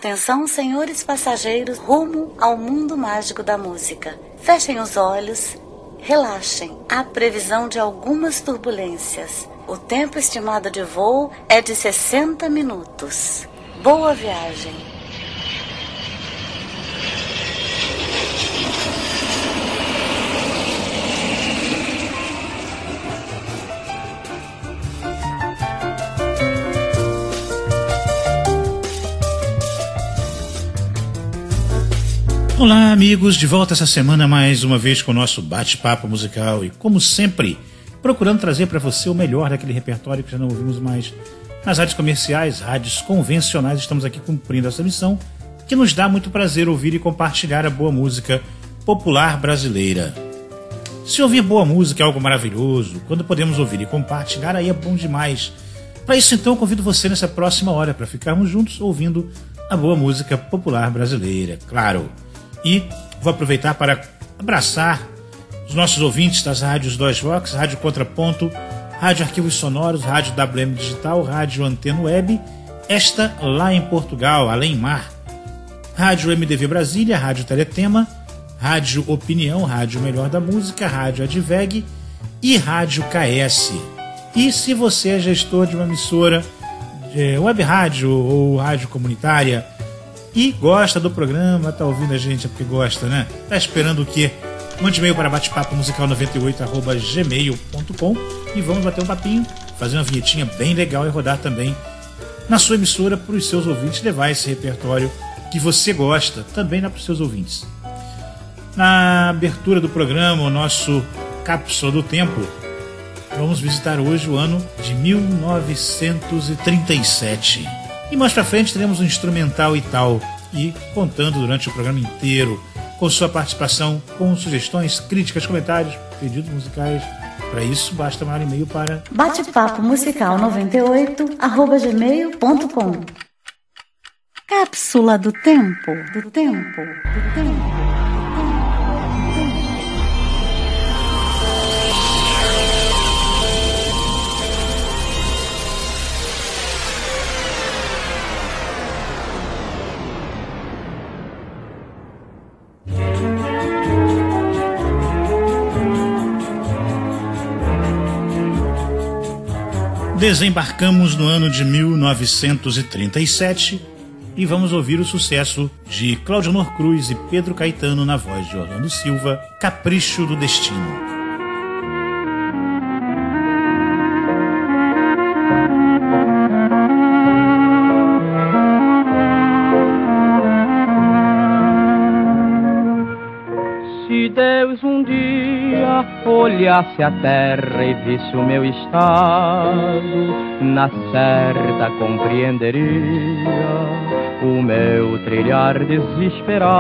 Atenção, senhores passageiros, rumo ao mundo mágico da música. Fechem os olhos, relaxem. Há previsão de algumas turbulências. O tempo estimado de voo é de 60 minutos. Boa viagem. Olá, amigos, de volta essa semana mais uma vez com o nosso bate-papo musical e, como sempre, procurando trazer para você o melhor daquele repertório que já não ouvimos mais nas rádios comerciais, rádios convencionais. Estamos aqui cumprindo essa missão que nos dá muito prazer ouvir e compartilhar a boa música popular brasileira. Se ouvir boa música é algo maravilhoso, quando podemos ouvir e compartilhar, aí é bom demais. Para isso, então, eu convido você nessa próxima hora para ficarmos juntos ouvindo a boa música popular brasileira, claro. E vou aproveitar para abraçar os nossos ouvintes das rádios 2Vox, Rádio Contraponto, Rádio Arquivos Sonoros, Rádio WM Digital, Rádio Antena Web, esta lá em Portugal, Além Mar, Rádio MDV Brasília, Rádio Teletema, Rádio Opinião, Rádio Melhor da Música, Rádio Adveg e Rádio KS. E se você é gestor de uma emissora de web rádio ou rádio comunitária e gosta do programa, tá ouvindo a gente é porque gosta, né? Tá esperando o quê? Mande e-mail para batepapomusical98@gmail.com e vamos bater um papinho, fazer uma vinhetinha bem legal e rodar também na sua emissora para os seus ouvintes, levar esse repertório que você gosta também lá para os seus ouvintes. Na abertura do programa, o nosso Cápsula do Tempo, vamos visitar hoje o ano de 1937. E mais pra frente teremos um instrumental e tal, e contando durante o programa inteiro com sua participação, com sugestões, críticas, comentários, pedidos musicais. Para isso, basta mandar e-mail para batepapomusical98@gmail.com. Cápsula do Tempo. Desembarcamos no ano de 1937 e vamos ouvir o sucesso de Claudionor Cruz e Pedro Caetano na voz de Orlando Silva, Capricho do Destino. Se Deus um dia olhasse a terra e visse o meu estado, na certa compreenderia o meu trilhar desesperado.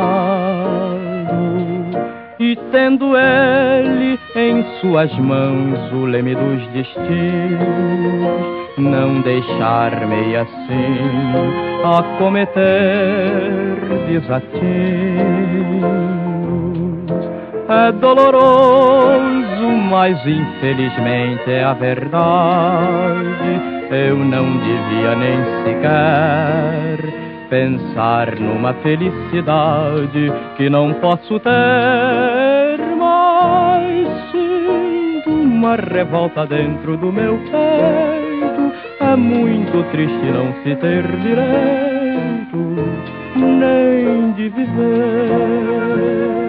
E tendo ele em suas mãos o leme dos destinos, não deixar-me assim a cometer desatinos. É doloroso, mas infelizmente é a verdade. Eu não devia nem sequer pensar numa felicidade que não posso ter. Mas sinto uma revolta dentro do meu peito. É muito triste não se ter direito nem de viver.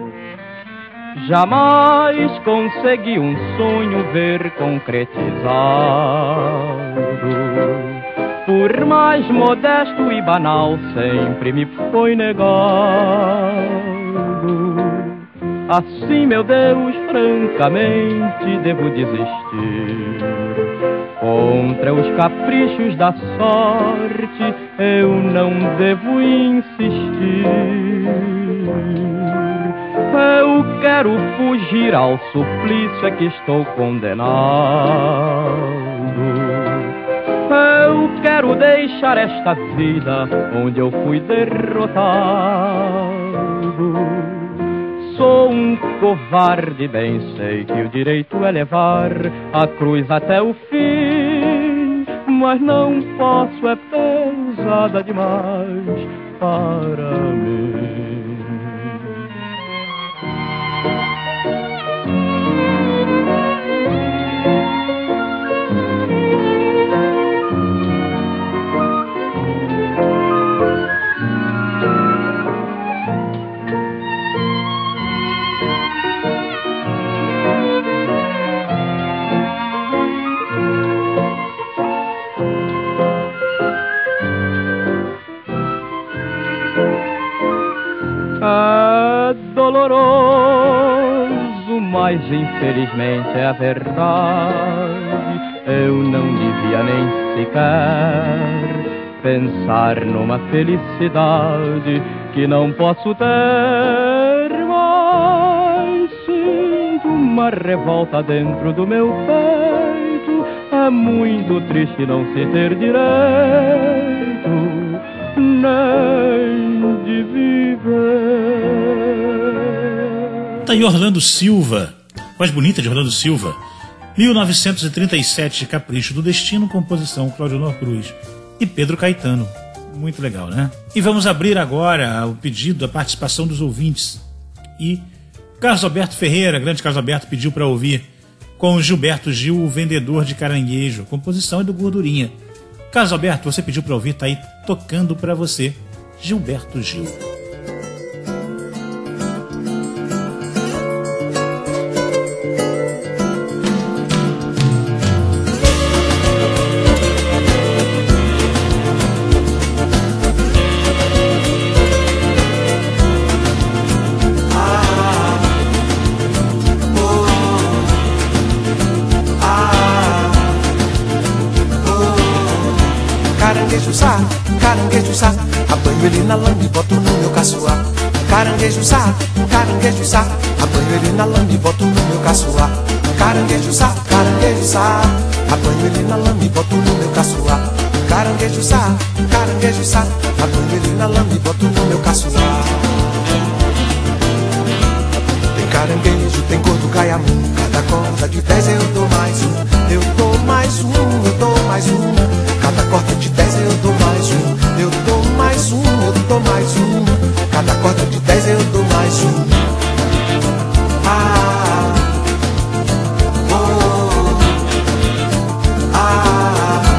Jamais consegui um sonho ver concretizado. Por mais modesto e banal, sempre me foi negado. Assim, meu Deus, francamente devo desistir. Contra os caprichos da sorte, eu não devo insistir. Eu quero fugir ao suplício a que estou condenado. Eu quero deixar esta vida onde eu fui derrotado. Sou um covarde, bem sei que o direito é levar a cruz até o fim, mas não posso é ousada demais para mim. É doloroso, mas infelizmente é a verdade. Eu não devia nem sequer pensar numa felicidade que não posso ter, mas sinto uma revolta dentro do meu peito. É muito triste não se ter direito nem de viver. Tá aí Orlando Silva, voz bonita de Orlando Silva, 1937, Capricho do Destino, composição Claudionor Cruz e Pedro Caetano. Muito legal, né? E vamos abrir agora o pedido, a participação dos ouvintes. E Carlos Alberto Ferreira, grande Carlos Alberto, pediu para ouvir com Gilberto Gil, O Vendedor de Caranguejo. A composição é do Gordurinha. Carlos Alberto, você pediu para ouvir, tá aí tocando para você, Gilberto Gil. Caranguejo sá, apanho ele na lama e boto no meu caçoar. Caranguejo sá, apanho ele na lama e boto no meu caçoar. Caranguejo sá, apanho ele na lama e boto no meu caçoar. Caranguejo sá, apanho ele na lama e boto no meu caçoar. Tem caranguejo, tem gordo, caiamu, cada corda de 10 eu dou mais um. Eu dou mais um, eu dou mais um. Cada corda de 10 eu dou mais um. Eu dou mais um, eu dou mais um. Cada corda de 10 eu dou mais um. Ah, oh, ah,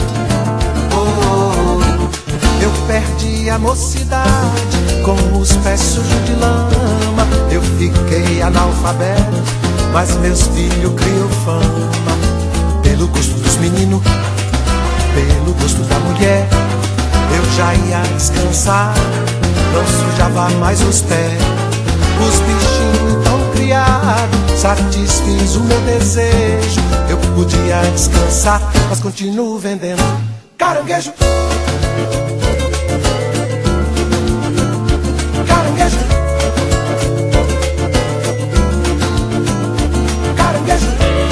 oh. Eu perdi a mocidade com os pés sujos de lama. Eu fiquei analfabeto, mas meus filhos criam fama. Pelo gosto dos meninos, pelo gosto da mulher, eu já ia descansar, não sujava mais os pés. Os bichinhos tão criados, satisfiz o meu desejo. Eu podia descansar, mas continuo vendendo caranguejo. Caranguejo. Caranguejo.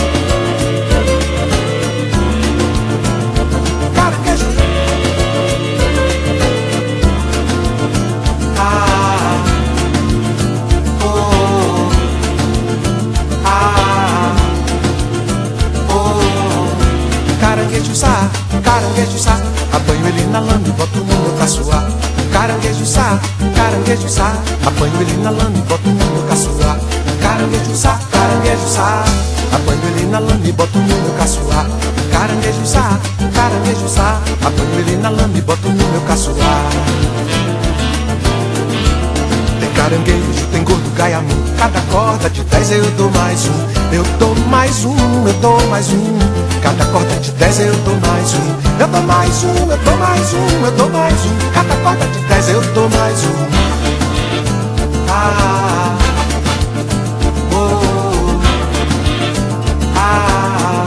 Caranguejo sá, apanho ele na lama e boto no meu caçoar. Caranguejo sá, apanho ele na lama e boto no meu caçoar. Caranguejo sá, apanho ele na lama e boto no meu caçoar. Caranguejo sá, apanho ele na lama e boto no meu caçoar. Tem caranguejo, tem gordo, caiamu, cada corda de 10 eu dou mais um. Eu dou mais um, eu dou mais um. Cada corda de 10 eu dou mais um. Eu dou mais um, eu dou mais um, eu dou mais um. Cada corda de 10 eu dou mais um. Ah, oh, ah,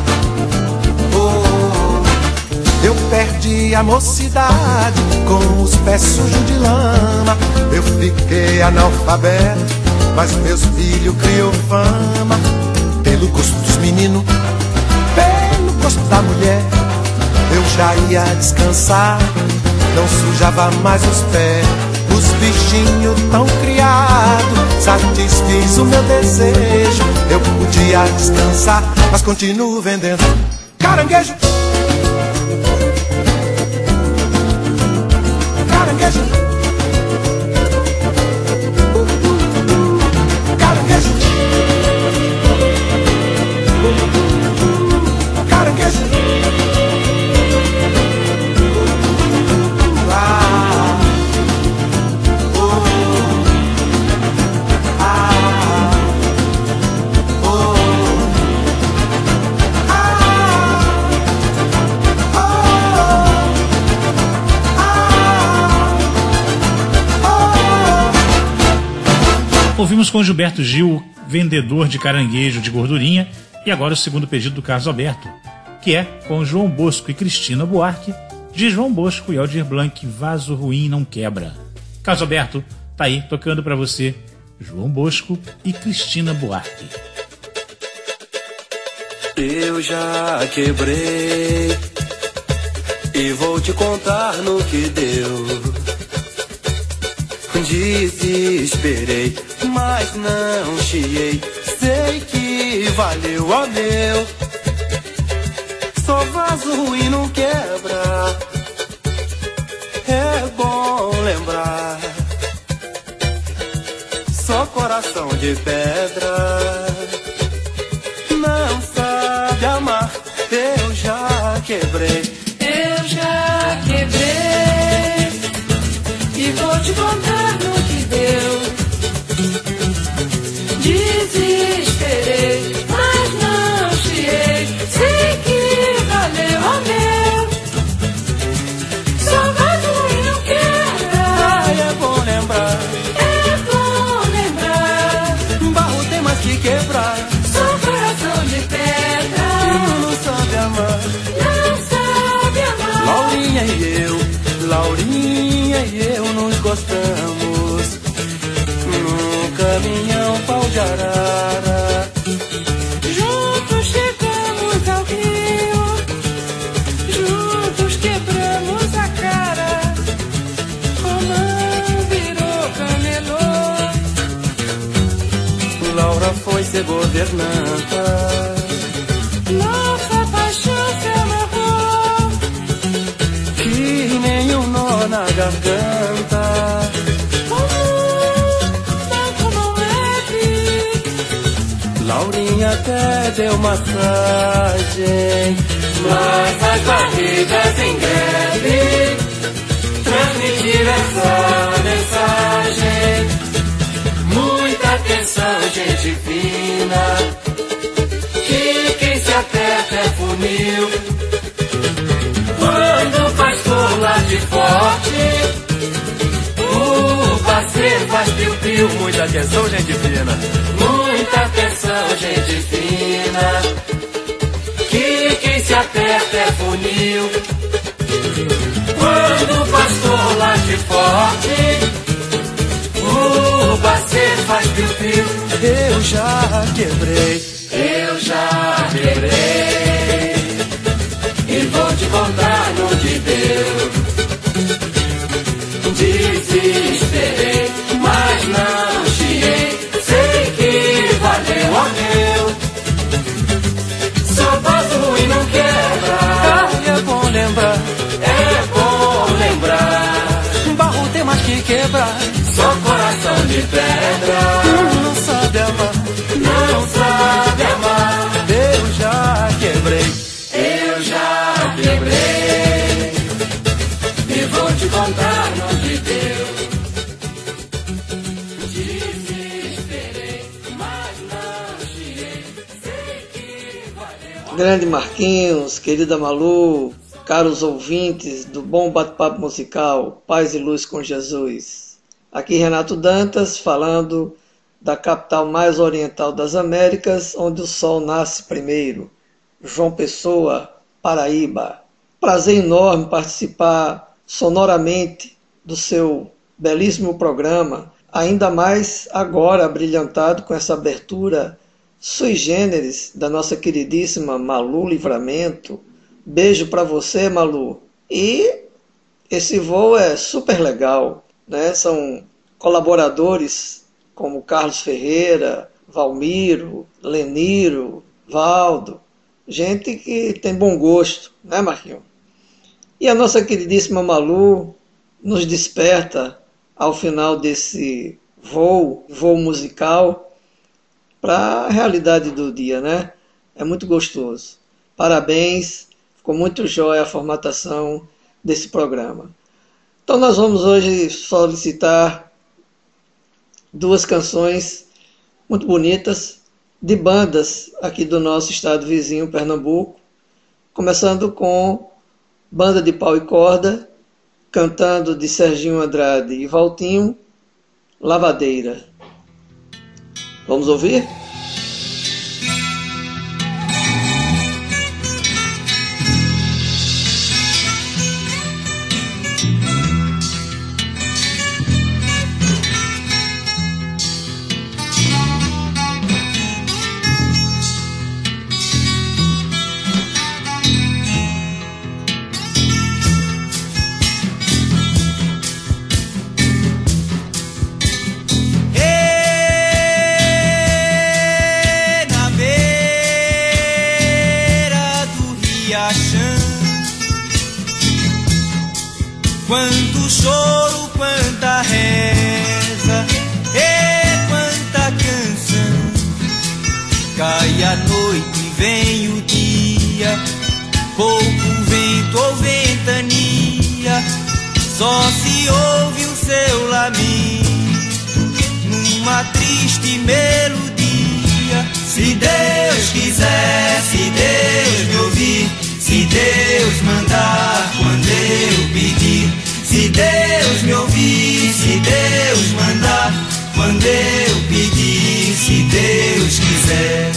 oh. Eu perdi a mocidade com os pés sujos de lama. Eu fiquei analfabeto, mas meus filhos criam fama. Pelo gosto dos meninos, pelo gosto da mulher, eu já ia descansar, não sujava mais os pés. Os bichinhos tão criados, satisfiz o meu desejo. Eu podia descansar, mas continuo vendendo caranguejo. Ouvimos com Gilberto Gil, Vendedor de Caranguejo de Gordurinha, e agora o segundo pedido do Carlos Alberto, que é com João Bosco e Cristina Buarque, de João Bosco e Aldir Blanc, Vaso Ruim Não Quebra. Carlos Alberto tá aí tocando pra você, João Bosco e Cristina Buarque. Eu já quebrei e vou te contar no que deu. Desesperei, mas não chiei. Sei que valeu, ó meu. Só vaso ruim não quebra. É bom lembrar. Só coração de pedra não sabe amar. Eu já quebrei. Eu já quebrei e vou te contar no que deu. Desesperei, mas não chiei. Sei que valeu, ó meu. Só vaso ruim não quebra. Ai, é bom lembrar. É bom lembrar. Barro tem mais que quebrar. Só coração de pedra Não sabe amar. não sabe amar. Laurinha e eu nos gostamos num caminhão pau de arara. Juntos chegamos ao rio, juntos quebramos a cara. Romão virou camelô. Laura foi ser governanta. Nossa paixão se amarrou. Que nem um nó na garganta. Banco não leve. Laurinha até deu massagem, mas as barrigas em greve transmitiram essa mensagem. Muita atenção, gente fina, que quem se aperta é funil. Quando o pastor late forte, o parceiro faz piu-piu. Muita atenção, gente fina. Muita atenção, gente fina, que quem se aperta é funil. Quando o pastor late forte, o parceiro faz piu-piu. Eu já quebrei. Eu já quebrei e vou te contar no que deu. Desesperei, mas não chiei. Sei que valeu, ó meu. Só vaso ruim não quebra. É bom lembrar. É bom lembrar. Barro tem mais que quebrar. Só coração de pedra não sabe amar. Não sabe amar. Eu já quebrei. Eu já quebrei e vou te contar no que deu. Desesperei, mas não chiei. Sei que valeu. Grande Marquinhos, querida Malu, caros ouvintes do Bom Bate-Papo Musical, Paz e Luz com Jesus. Aqui Renato Dantas falando da capital mais oriental das Américas, onde o sol nasce primeiro, João Pessoa, Paraíba. Prazer enorme participar sonoramente do seu belíssimo programa, ainda mais agora brilhantado com essa abertura sui generis da nossa queridíssima Malu Livramento. Beijo para você, Malu. E esse voo é super legal, né? São colaboradores como Carlos Ferreira, Valmiro, Leniro, Valdo, gente que tem bom gosto, né, Marquinhos? E a nossa queridíssima Malu nos desperta ao final desse voo musical para a realidade do dia, né? É muito gostoso. Parabéns, ficou muito jóia a formatação desse programa. Então nós vamos hoje solicitar duas canções muito bonitas de bandas aqui do nosso estado vizinho, Pernambuco, começando com Banda de Pau e Corda, cantando de Serginho Andrade e Valtinho, Lavadeira. Vamos ouvir? Quanto choro, quanta reza e quanta canção. Cai a noite e vem o dia, pouco vento ou ventania, só se ouve o seu lamento numa triste melodia. Se Deus quiser, se Deus me ouvir, se Deus mandar quando eu pedir, se Deus me ouvir, se Deus mandar quando eu pedir, se Deus quiser.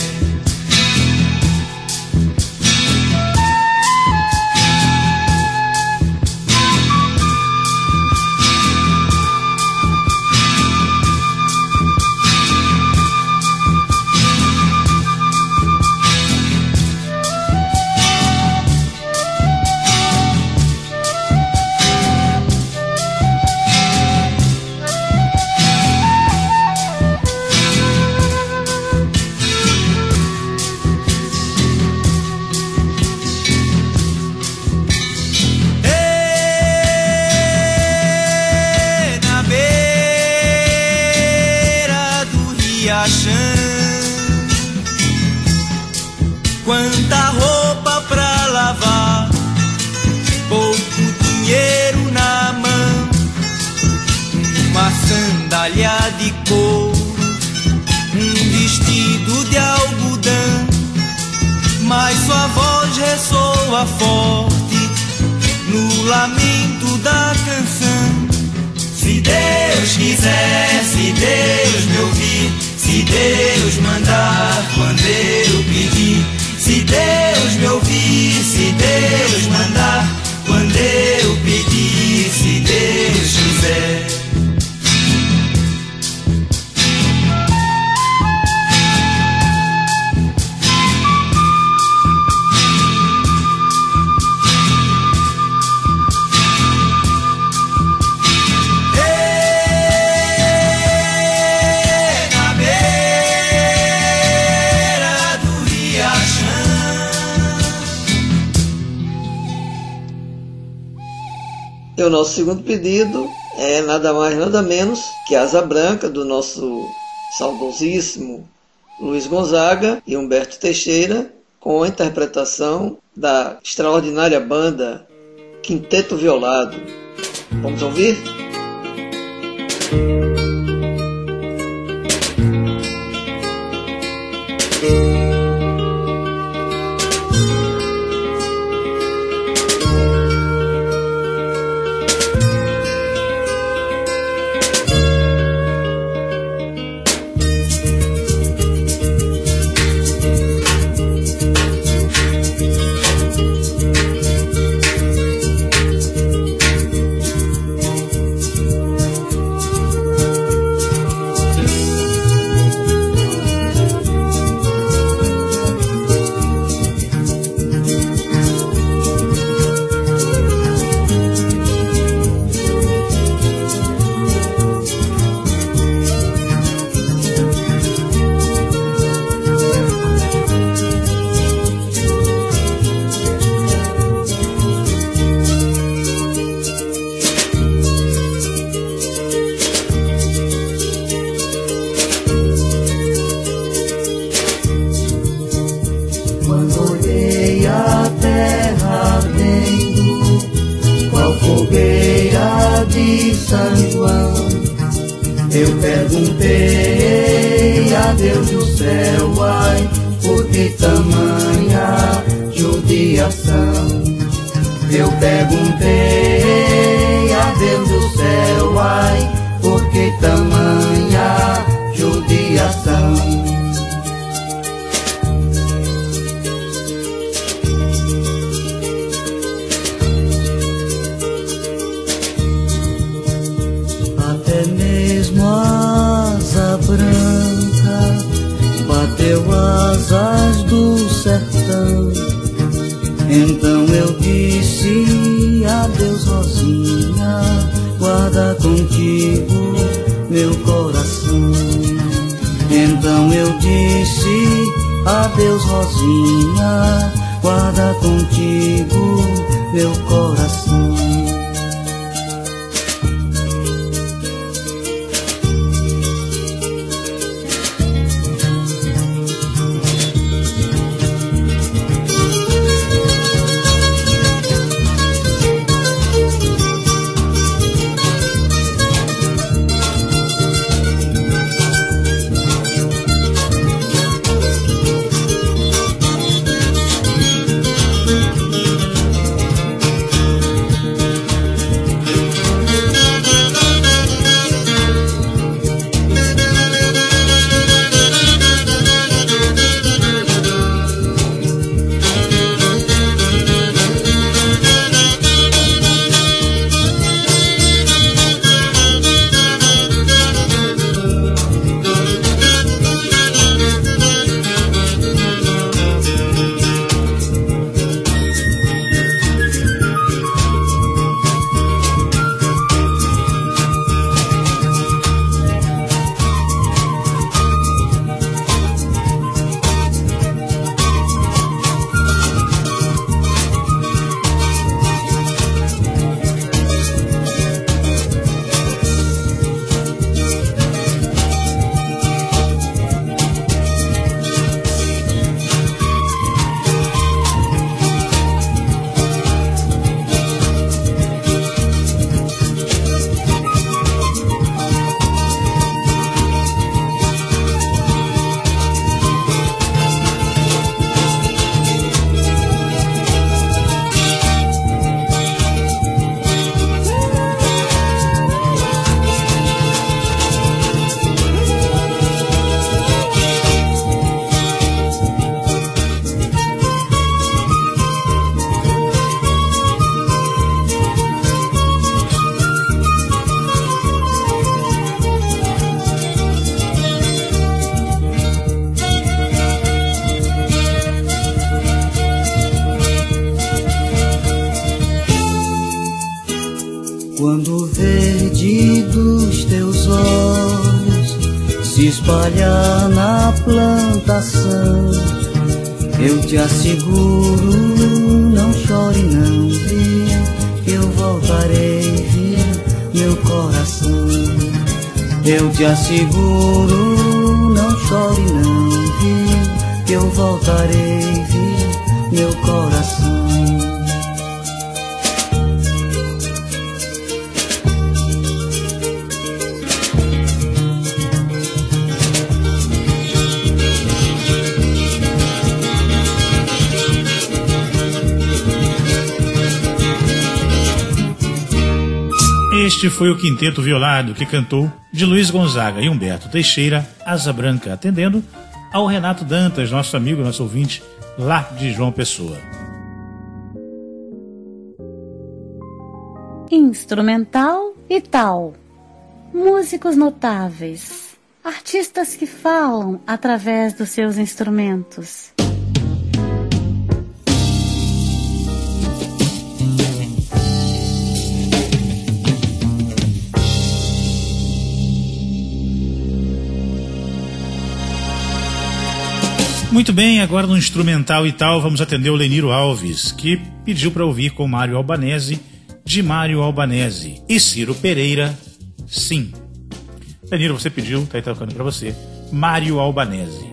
Quanta roupa pra lavar, pouco dinheiro na mão, uma sandália de couro, um vestido de algodão, mas sua voz ressoa forte no lamento da canção. Se Deus quiser, se Deus me ouvir, se Deus mandar quando eu pedir, se Deus me ouvir, se Deus mandar quando eu pedir, se Deus quiser. E o nosso segundo pedido é nada mais nada menos que Asa Branca, do nosso saudosíssimo Luiz Gonzaga e Humberto Teixeira, com a interpretação da extraordinária banda Quinteto Violado. Vamos ouvir? Eu perguntei a Deus do céu, ai, por que tamanha judiação? Eu perguntei a Deus do céu, ai, por que tamanha judiação? rosas do sertão. Então eu disse adeus, Rosinha, guarda contigo meu coração. Então eu disse adeus, Rosinha, guarda contigo meu coração. Quando o verde dos teus olhos se espalhar na plantação, eu te asseguro, não chore não, viu, que eu voltarei, viu, meu coração. Eu te asseguro, não chore não, viu, que eu voltarei, viu, meu coração. Este foi o Quinteto Violado que cantou de Luiz Gonzaga e Humberto Teixeira, Asa Branca, atendendo ao Renato Dantas, nosso amigo, nosso ouvinte, lá de João Pessoa. Instrumental e tal. Músicos notáveis. Artistas que falam através dos seus instrumentos. Muito bem, agora no instrumental e tal, vamos atender o Leniro Alves, que pediu para ouvir com Mário Albanese, de Mário Albanese e Ciro Pereira, Sim. Leniro, você pediu, tá aí tocando para você, Mário Albanese.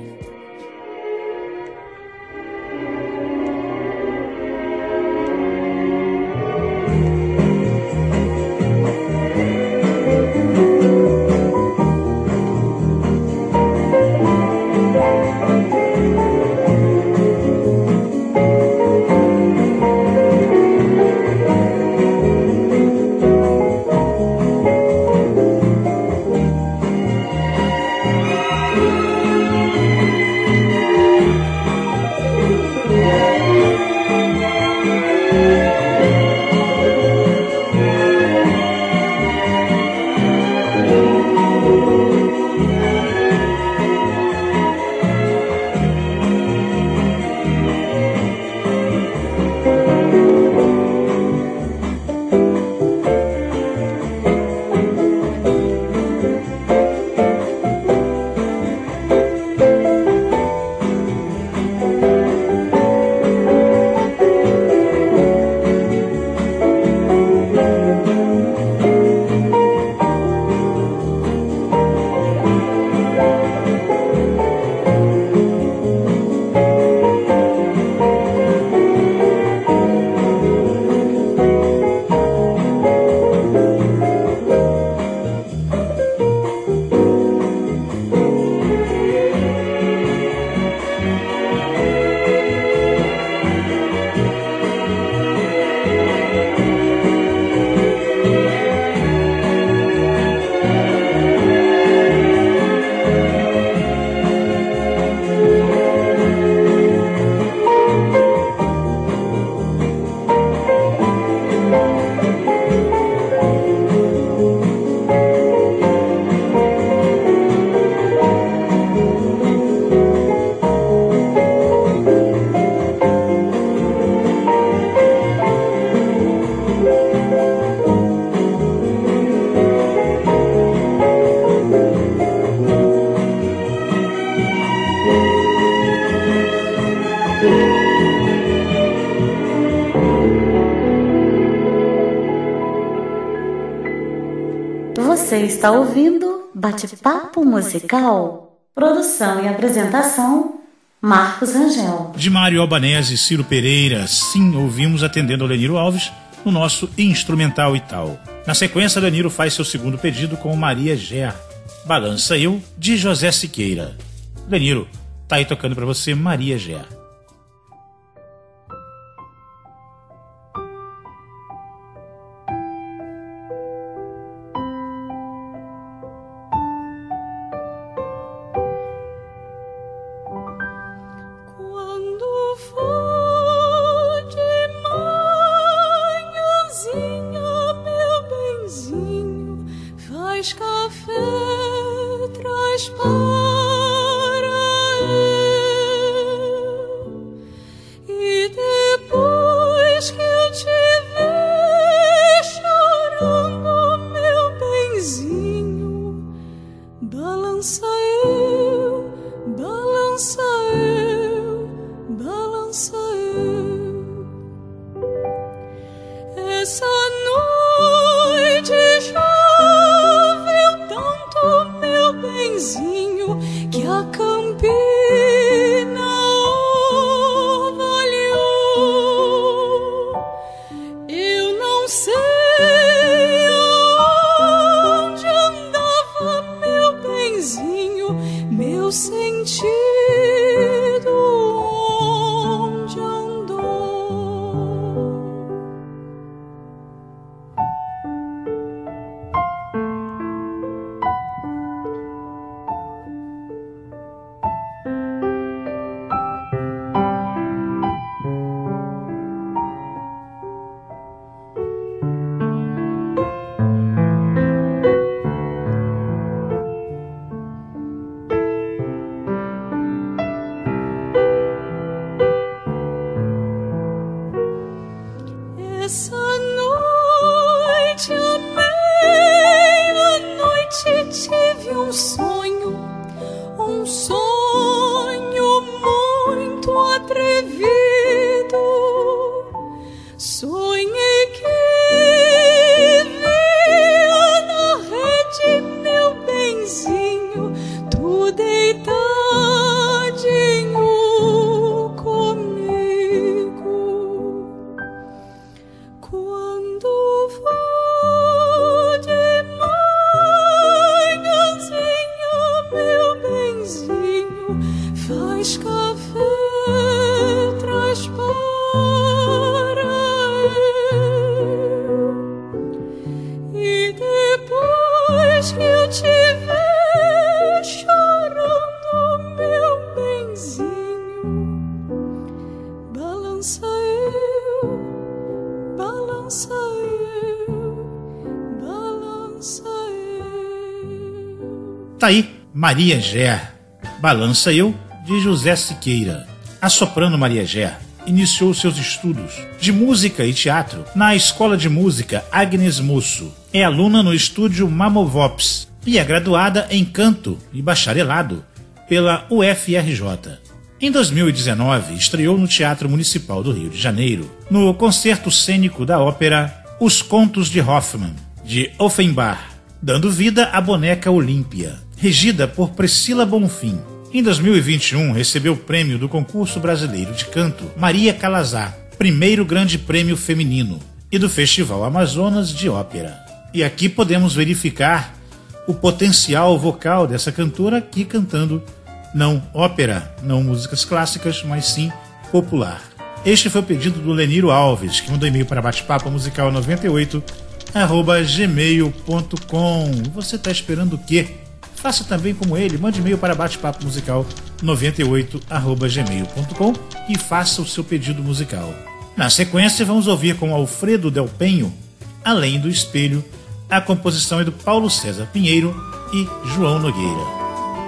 Você está ouvindo Bate-Papo Musical. Produção e apresentação, Marcos Rangel. De Mário Albanese e Ciro Pereira, sim, ouvimos atendendo ao Leniro Alves no nosso Instrumental e Tal. Na sequência, Leniro faz seu segundo pedido com Maria Ger, Balança Eu, de José Siqueira. Leniro, tá aí tocando pra você Maria Ger. Tá aí, Maria Ger, Balança Eu, de José Siqueira. A soprano Maria Ger iniciou seus estudos de música e teatro na Escola de Música Agnes Moço. É aluna no estúdio Mamovops e é graduada em canto e bacharelado pela UFRJ. Em 2019, estreou no Teatro Municipal do Rio de Janeiro, no concerto cênico da ópera Os Contos de Hoffmann, de Offenbach, dando vida à boneca Olímpia, regida por Priscila Bonfim. Em 2021, recebeu o prêmio do Concurso Brasileiro de Canto Maria Calazar, primeiro grande prêmio feminino, e do Festival Amazonas de Ópera. E aqui podemos verificar o potencial vocal dessa cantora aqui cantando não ópera, não músicas clássicas, mas sim popular. Este foi o pedido do Leniro Alves, que mandou e-mail para batepapomusical98@gmail.com. Você está esperando o quê? Faça também como ele, mande e-mail para batepapomusical98@gmail.com e faça o seu pedido musical. Na sequência, vamos ouvir com Alfredo Del Penho, Além do Espelho. A composição é do Paulo César Pinheiro e João Nogueira.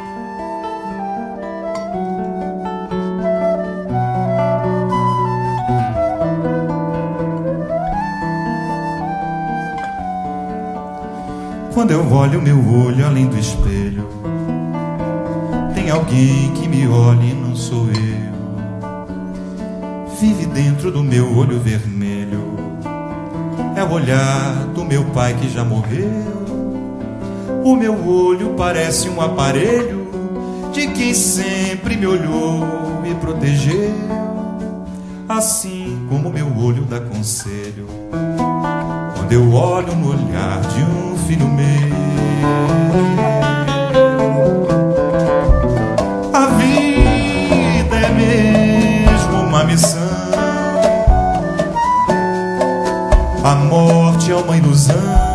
Quando eu olho meu olho além do espelho, tem alguém que me olha e não sou eu. Vive dentro do meu olho vermelho, é o olhar do meu pai que já morreu. O meu olho parece um aparelho de quem sempre me olhou e protegeu, assim como meu olho dá conselho quando eu olho no olhar de um filho meu. A vida é mesmo uma missão, a morte é uma ilusão,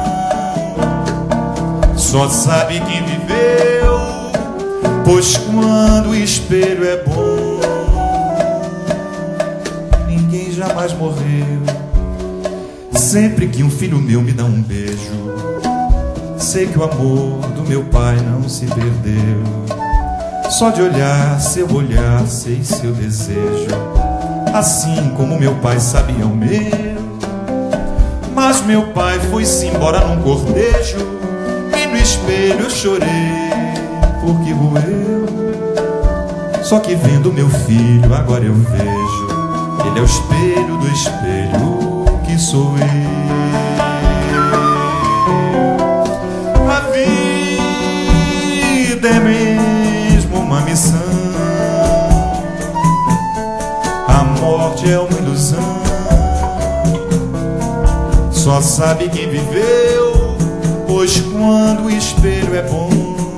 só sabe quem viveu, pois quando o espelho é bom, ninguém jamais morreu. Sempre que um filho meu me dá um beijo, sei que o amor do meu pai não se perdeu. Só de olhar seu olhar, sei seu desejo, assim como meu pai sabia o meu. Mas meu pai foi-se embora num cortejo, e no espelho eu chorei porque roeu. Só que vendo meu filho agora eu vejo, ele é o espelho do espelho que sou eu. A vida é mesmo uma missão, a morte é uma ilusão, só sabe quem viveu, pois quando o espelho é bom,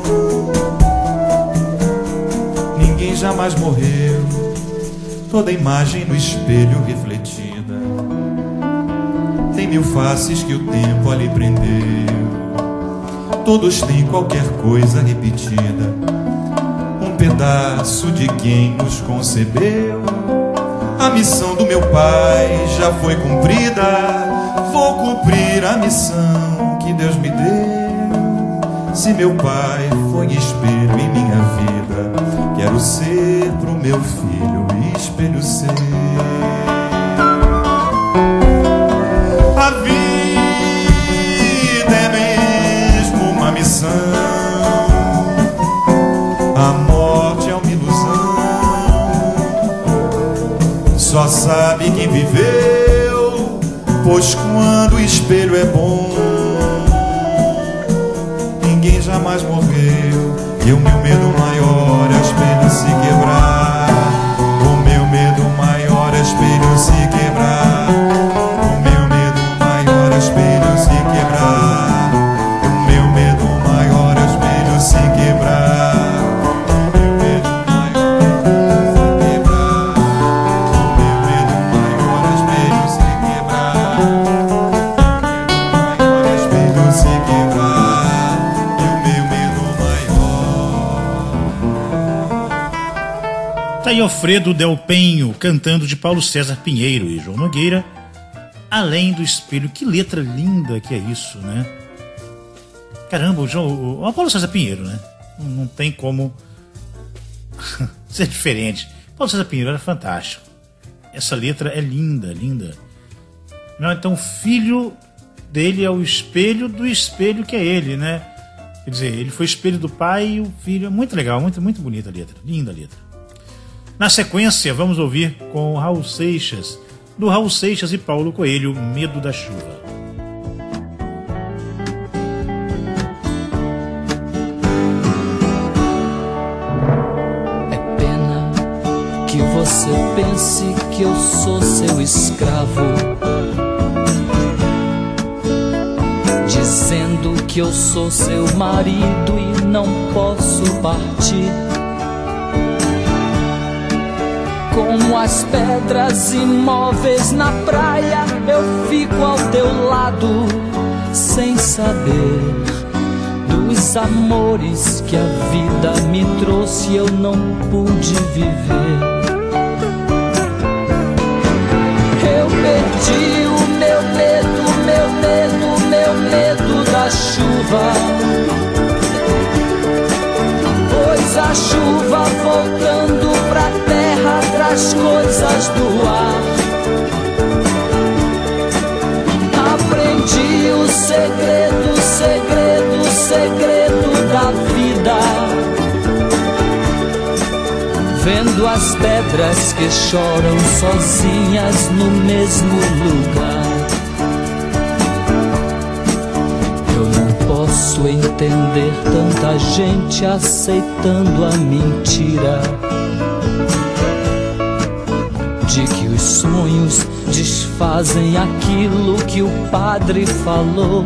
ninguém jamais morreu. Toda imagem no espelho refletida tem mil faces que o tempo ali prendeu. Todos têm qualquer coisa repetida, um pedaço de quem nos concebeu. A missão do meu pai já foi cumprida, vou cumprir a missão que Deus me deu. Se meu pai foi espelho em minha vida, quero ser pro meu filho espelho ser. A vida é mesmo uma missão, a morte é uma ilusão, só sabe quem viveu, pois quando o espelho é bom, ninguém jamais morreu. E o meu medo maior é o espelho se quebrar, o meu medo maior é o espelho se quebrar, o meu medo maior é o espelho se quebrar, o meu medo maior é o espelho se quebrar, o meu medo maior é o espelho se quebrar, o meu medo maior é o espelho se quebrar, e o meu medo maior. Tá aí Alfredo Del Penho cantando de Paulo César Pinheiro e João Nogueira, Além do Espelho. Que letra linda que é isso, né? Caramba, o Paulo César Pinheiro, né? Não tem como ser diferente. Paulo César Pinheiro era fantástico. Essa letra é linda, linda. Não, então o filho dele é o espelho do espelho que é ele, né? Quer dizer, ele foi espelho do pai e o filho. Muito legal, muito, muito bonita a letra. Linda a letra. Na sequência, vamos ouvir com Raul Seixas, do Raul Seixas e Paulo Coelho, Medo da Chuva. É pena que você pense que eu sou seu escravo, dizendo que eu sou seu marido e não posso partir. Como as pedras imóveis na praia, eu fico ao teu lado, sem saber dos amores que a vida me trouxe, eu não pude viver. Eu perdi o meu medo, meu medo, meu medo da chuva, pois a chuva voltando pra terra traz coisas do ar. Aprendi o segredo, segredo, segredo da vida, vendo as pedras que choram sozinhas no mesmo lugar. Eu não posso entender tanta gente aceitando a mentira de que os sonhos desfazem aquilo que o padre falou.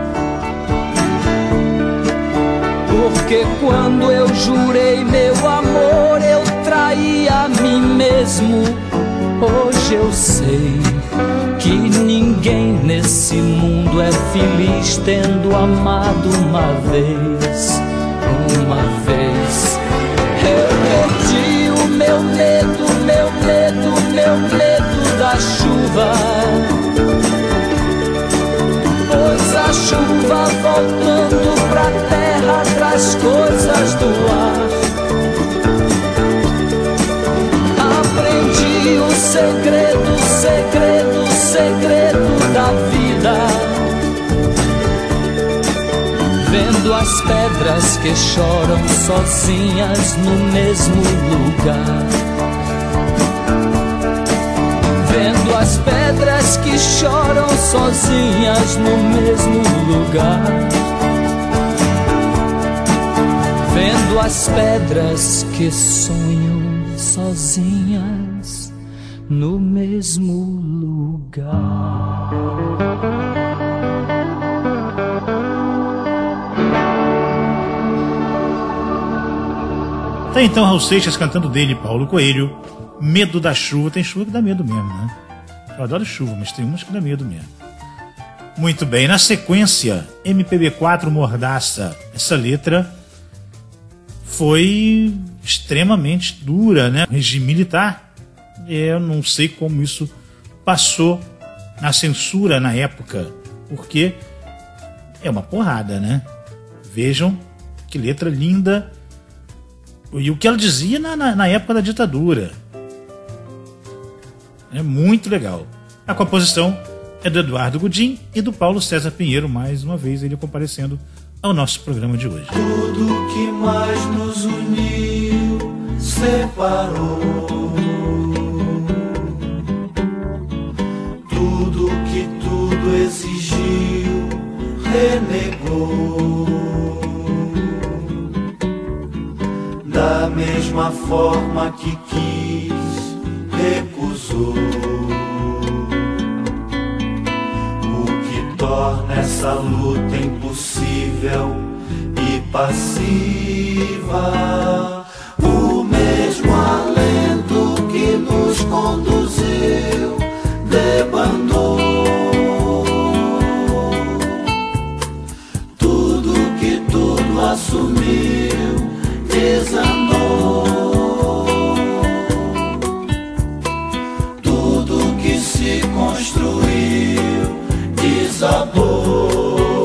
Porque quando eu jurei meu amor, eu traí a mim mesmo. Hoje eu sei que ninguém nesse mundo é feliz tendo amado uma vez. Uma vez eu perdi o meu medo, meu medo, meu medo da chuva. Pois a chuva voltando pra terra traz coisas do ar. Aprendi o segredo, segredo, segredo da vida, vendo as pedras que choram sozinhas no mesmo lugar. Vendo as pedras que choram sozinhas no mesmo lugar. Vendo as pedras que sonham sozinhas no mesmo lugar. Tá então Raul Seixas cantando dele, Paulo Coelho, Medo da Chuva. Tem chuva que dá medo mesmo, né? Eu adoro chuva, mas tem umas que dá medo mesmo. Muito bem, na sequência, MPB4 Mordaça. Essa letra foi extremamente dura, né? Regime militar. Eu não sei como isso passou na censura na época, porque é uma porrada, né? Vejam que letra linda. E o que ela dizia na época da ditadura. É muito legal. A composição é do Eduardo Gudim e do Paulo César Pinheiro, mais uma vez ele comparecendo ao nosso programa de hoje. Tudo que mais nos uniu separou. Tudo que tudo exigiu renegou. Da mesma forma que quis, recusou. O que torna essa luta impossível e passiva. O mesmo alento que nos conduziu debandou. Tudo que tudo assumiu desandou. Tudo que se construiu desabou.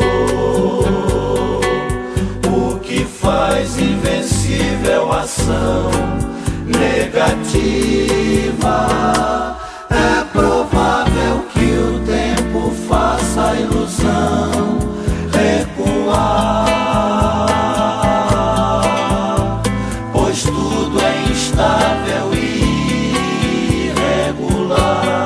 O que faz invencível ação negativa. É provável que o tempo faça a ilusão recuar. Instável e irregular.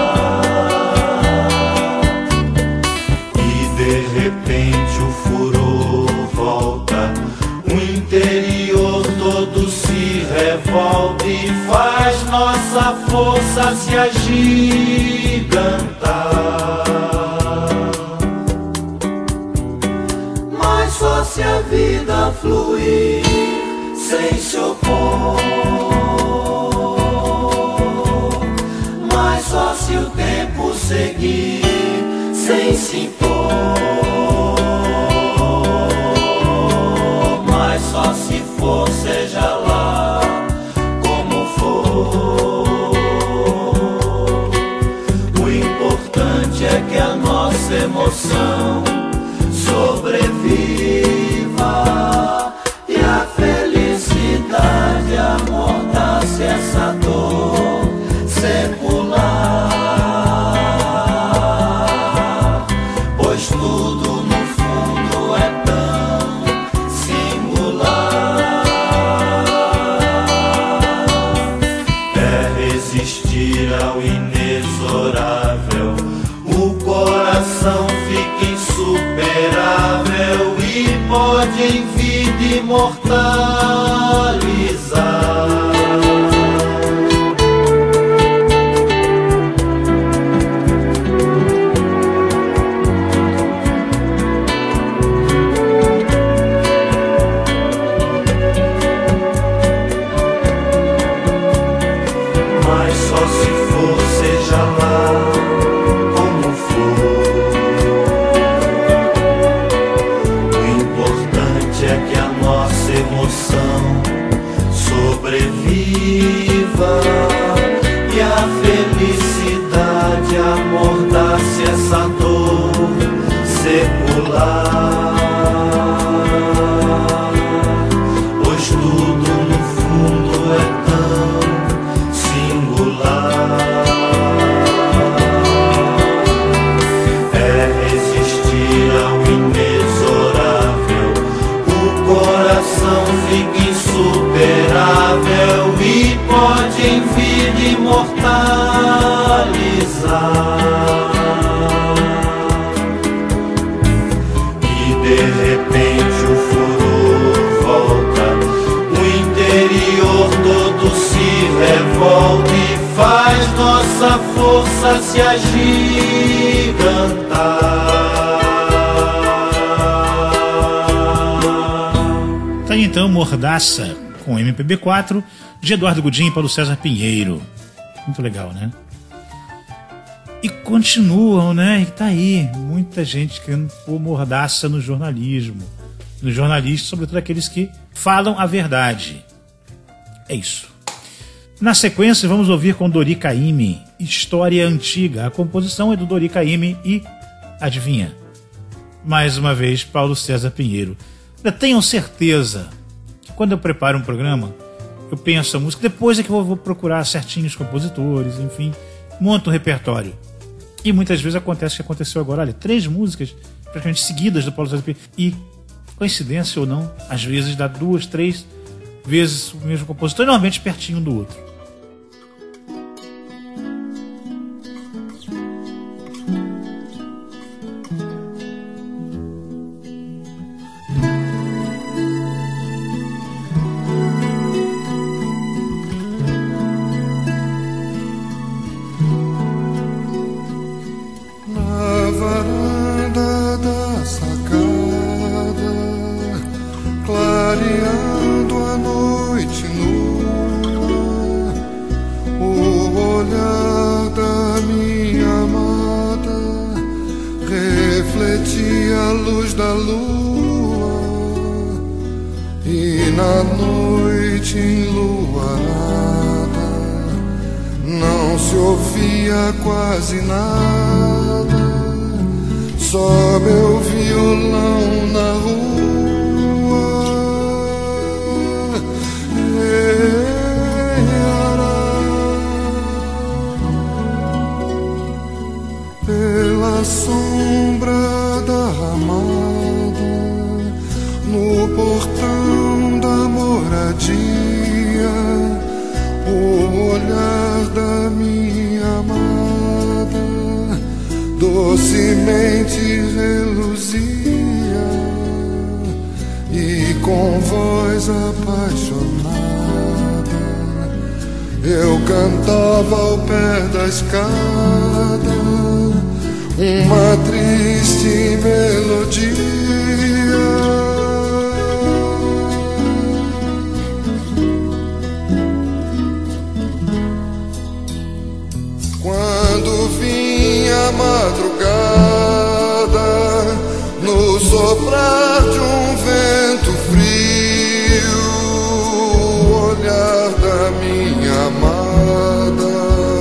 E de repente o furor volta, o interior todo se revolta e faz nossa força se agigantar. Mas só se a vida fluir sem se opor, mas só se o tempo seguir sem se impor, mas só se for, seja lá como for. O importante é que a nossa emoção sobreviva e a felicidade amordace essa dor secular, pois tudo imortalizar. Mas só se for, seja lá como for. O importante é que a nossa emoção sobreviva e a felicidade amordace essa dor secular. Pois tudo no fundo é tão singular. É resistir ao inexorável, o coração fica insuperável e pode em vida imortalizar. E de repente o furor volta, o interior todo se revolta e faz nossa força se agigantar. Tá aí então Mordaça com MPB4 de Eduardo Gudim e Paulo César Pinheiro. Muito legal, né? E continuam, né? E tá aí muita gente querendo pôr mordaça no jornalismo. Nos jornalistas, sobretudo aqueles que falam a verdade. É isso. Na sequência, vamos ouvir com Dori Caymmi, História Antiga. A composição é do Dori Caymmi e, adivinha? Mais uma vez, Paulo César Pinheiro. Tenham certeza que quando eu preparo um programa, eu penso a música, depois é que eu vou procurar certinho os compositores, enfim, monto um repertório. E muitas vezes acontece o que aconteceu agora. Olha, 3 músicas praticamente seguidas do Paulo César Pinheiro. E, coincidência ou não, às vezes dá 2, 3 vezes o mesmo compositor, normalmente pertinho um do outro. Na varanda da sacada, clareando a noite nua, o olhar da minha amada refletia a luz da lua, e na noite enluarada não se ouvia quase nada, só meu violão na rua. Pela sombra da ramada, no portão da moradia, o olhar da minha amada docemente reluzia, e com voz apaixonada eu cantava ao pé da escada uma triste melodia. Quando vinha a madrugada, no soprar de um vento frio, o olhar da minha amada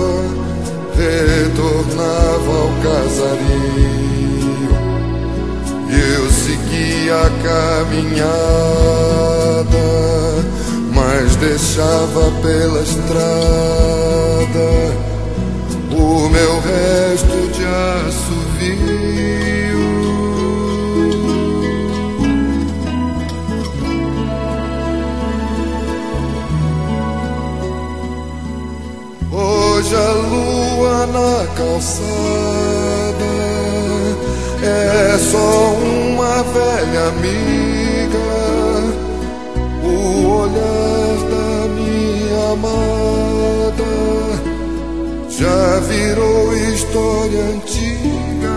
retornava ao casario, e eu seguia a caminhada, mas deixava pela estrada o meu resto de assovio. Hoje a lua na calçada é só uma velha amiga olhar da minha amada já virou história antiga.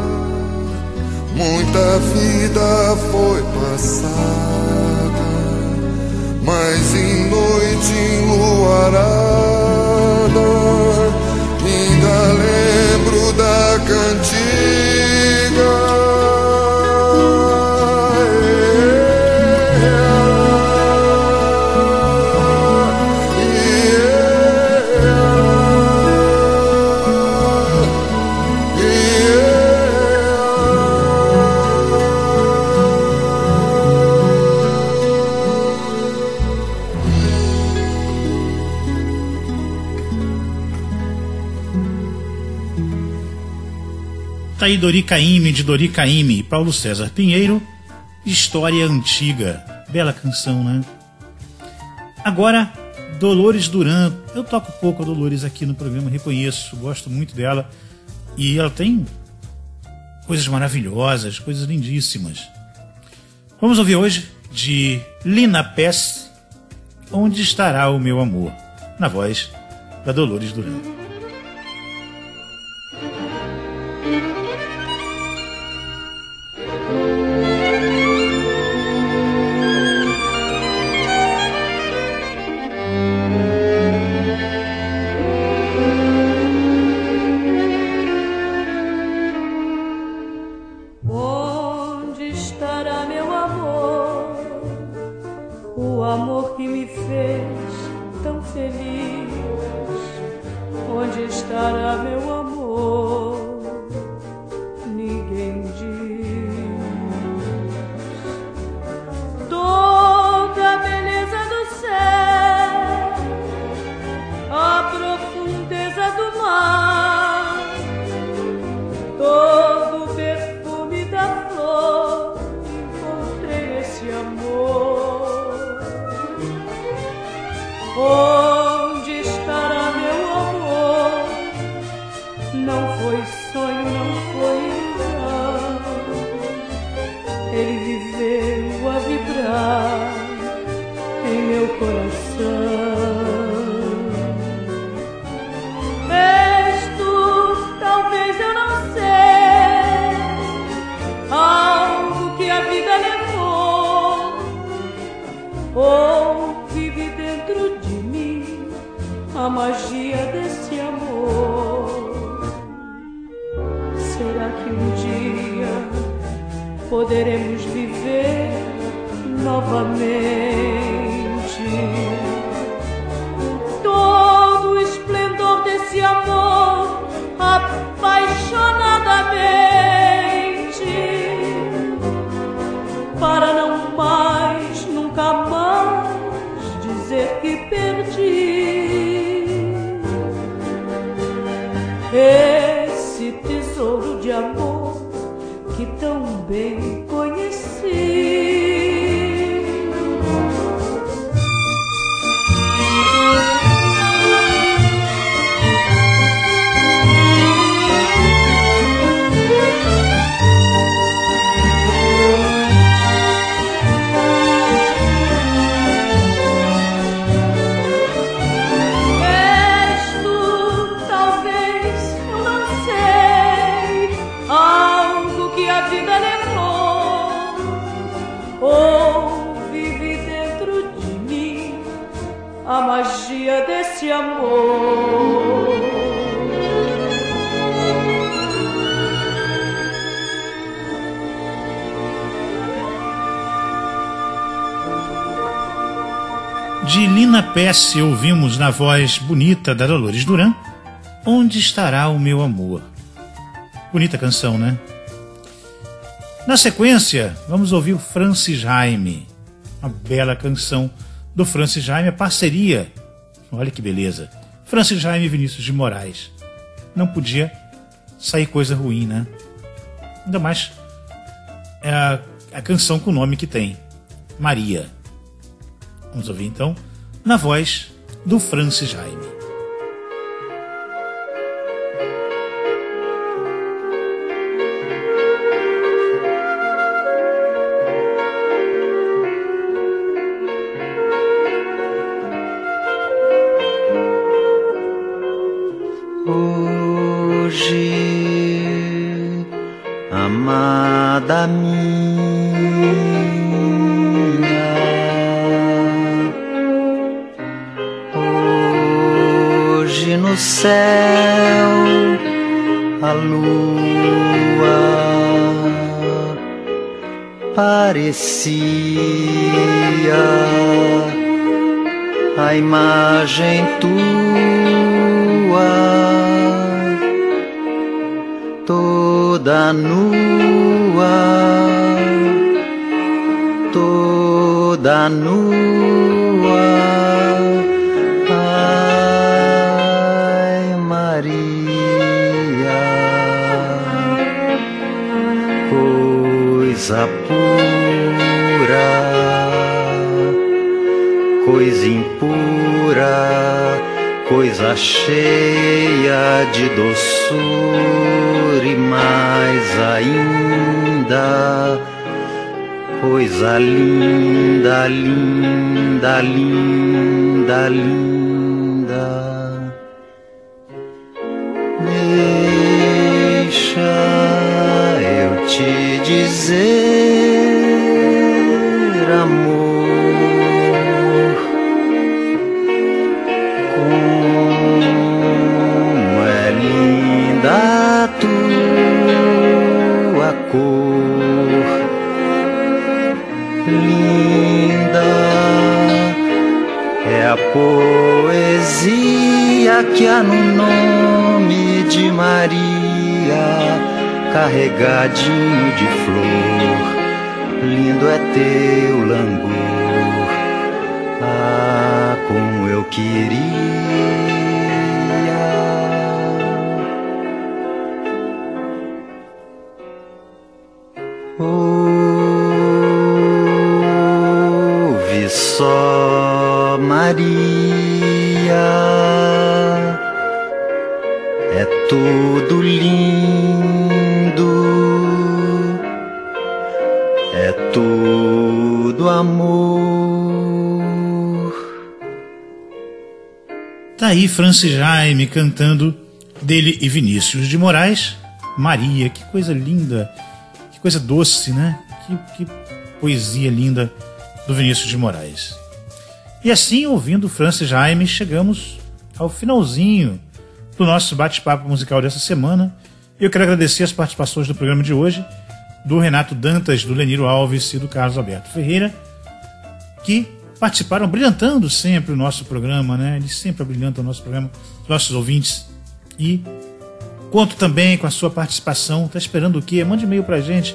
Muita vida foi passada, mas em noite enluarada ainda lembro da cantiga. Tá aí Dori Caymmi, de Dori Caymmi e Paulo César Pinheiro, História Antiga. Bela canção, né? Agora, Dolores Duran. Eu toco pouco a Dolores aqui no programa, reconheço, gosto muito dela. E ela tem coisas maravilhosas, coisas lindíssimas. Vamos ouvir hoje de Lina Pes, Onde Estará o Meu Amor, na voz da Dolores Duran. Poderemos viver novamente todo o esplendor desse amor apaixonadamente, para não mais, nunca mais dizer que perdi esse tesouro de amor que tão bem conheci. A magia desse amor. De Lina Pes, ouvimos na voz bonita da Dolores Duran, Onde Estará o Meu Amor. Bonita canção, né? Na sequência, vamos ouvir o Francis Jaime, uma bela canção do Francis Jaime, a parceria, olha que beleza, Francis Jaime e Vinícius de Moraes. Não podia sair coisa ruim, né? Ainda mais a canção com o nome que tem, Maria. Vamos ouvir então, na voz do Francis Jaime. Hoje, amada minha, hoje no céu a lua parecia a imagem tua, toda nua, toda nua. Ai, Maria, coisa pura, coisa impura, coisa cheia de doçura e mais ainda, coisa linda, linda, linda, linda. Deixa eu te dizer, amor, como é linda a tua cor, linda é a poesia que há no nome de Maria, carregadinho de flor, lindo é teu langor. Ah, como eu queria ouve só, Maria, é tudo lindo, é tudo amor. Tá aí Francis Jaime cantando dele e Vinícius de Moraes, Maria. Que coisa linda, que coisa doce, né? Que poesia linda do Vinícius de Moraes. E assim, ouvindo Francis Jaime, chegamos ao finalzinho do nosso bate-papo musical dessa semana. Eu quero agradecer as participações do programa de hoje, do Renato Dantas, do Leniro Alves e do Carlos Alberto Ferreira, que participaram brilhantando sempre o nosso programa, né? Eles sempre brilhantam o nosso programa, nossos ouvintes. E conto também com a sua participação. Tá esperando o quê? Mande e-mail pra gente,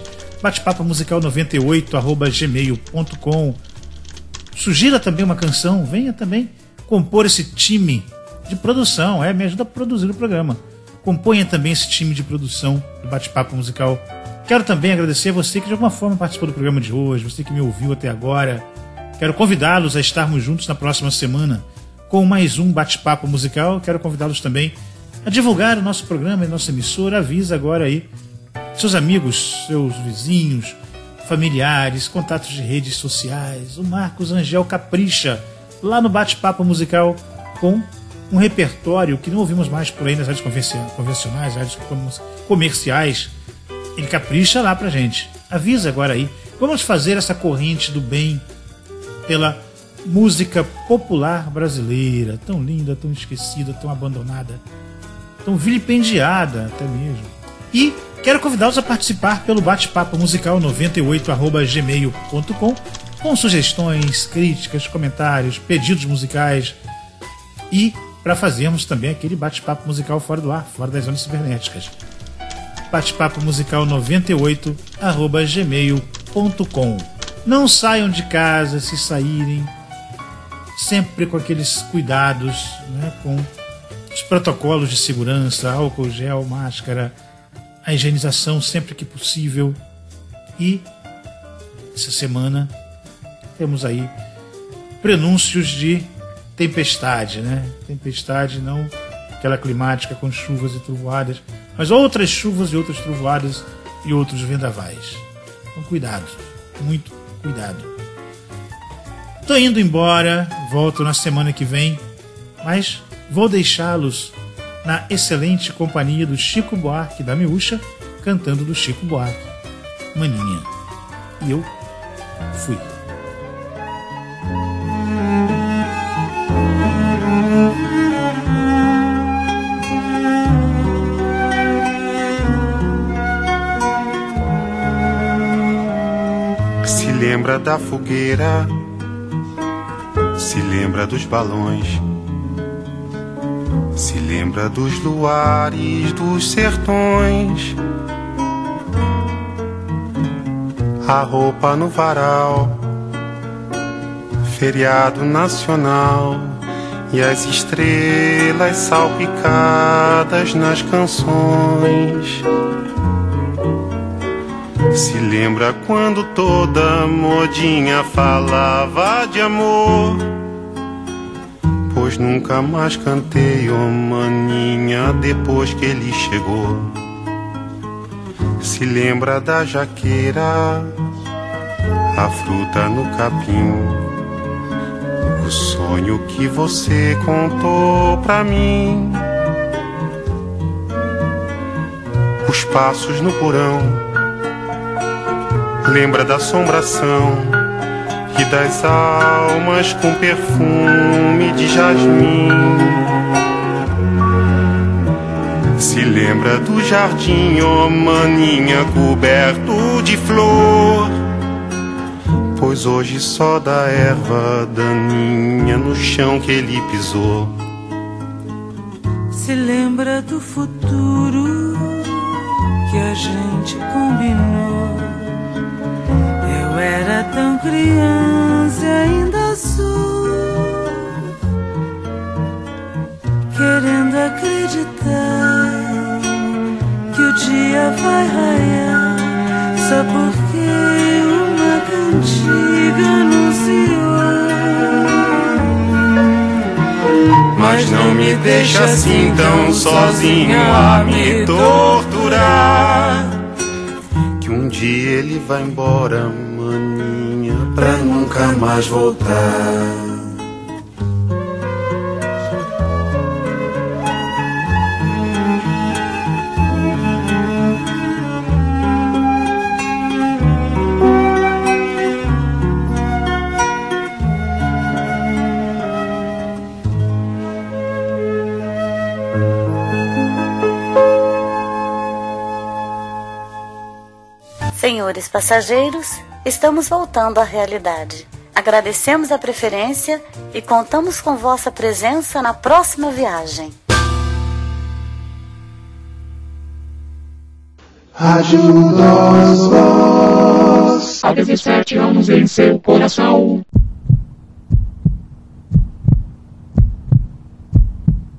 batepapomusical98@gmail.com. Sugira também uma canção, venha também compor esse time de produção, me ajuda a produzir o programa. Componha também esse time de produção do Bate-Papo Musical. Quero também agradecer a você que de alguma forma participou do programa de hoje, você que me ouviu até agora. Quero convidá-los a estarmos juntos na próxima semana com mais um Bate-Papo Musical. Quero convidá-los também a divulgar o nosso programa e nossa emissora. Avisa agora aí seus amigos, seus vizinhos, familiares, contatos de redes sociais. O Marcos Angel capricha lá no Bate-Papo Musical com um repertório que não ouvimos mais por aí nas rádios convencionais, rádios comerciais. Ele capricha lá pra gente. Avisa agora aí. Vamos fazer essa corrente do bem pela música popular brasileira, tão linda, tão esquecida, tão abandonada, tão vilipendiada até mesmo. E quero convidá-los a participar pelo Bate-Papo Musical 98@gmail.com com sugestões, críticas, comentários, pedidos musicais e para fazermos também aquele bate-papo musical fora do ar, fora das ondas cibernéticas. Bate-Papo Musical 98@gmail.com. Não saiam de casa, se saírem, sempre com aqueles cuidados, né, com os protocolos de segurança, álcool gel, máscara, a higienização sempre que possível. E essa semana temos aí prenúncios de tempestade, né? Tempestade, não aquela climática com chuvas e trovoadas, mas outras chuvas e outras trovoadas e outros vendavais. Então cuidado, muito cuidado. Tô indo embora, volto na semana que vem, mas vou deixá-los na excelente companhia do Chico Buarque da Miúcha, cantando do Chico Buarque, Maninha. E eu fui. Se lembra da fogueira, se lembra dos balões, se lembra dos luares dos sertões, a roupa no varal, feriado nacional e as estrelas salpicadas nas canções. Se lembra quando toda modinha falava de amor, pois nunca mais cantei, oh maninha, depois que ele chegou. Se lembra da jaqueira, a fruta no capim, o sonho que você contou pra mim, os passos no porão. Lembra da assombração e das almas com perfume de jasmim. Se lembra do jardim, ó maninha, coberto de flor, pois hoje só dá erva daninha no chão que ele pisou. Se lembra do futuro que a gente combinou. Eu era tão criança e ainda sou, querendo acreditar que o dia vai raiar, só porque uma cantiga anunciou. Mas não me deixa assim tão sozinho a me torturar, que um dia ele vai embora, maninha, pra nunca mais voltar. Senhores passageiros, estamos voltando à realidade. Agradecemos a preferência e contamos com vossa presença na próxima viagem. Ajuda-os, há 17 anos em seu coração.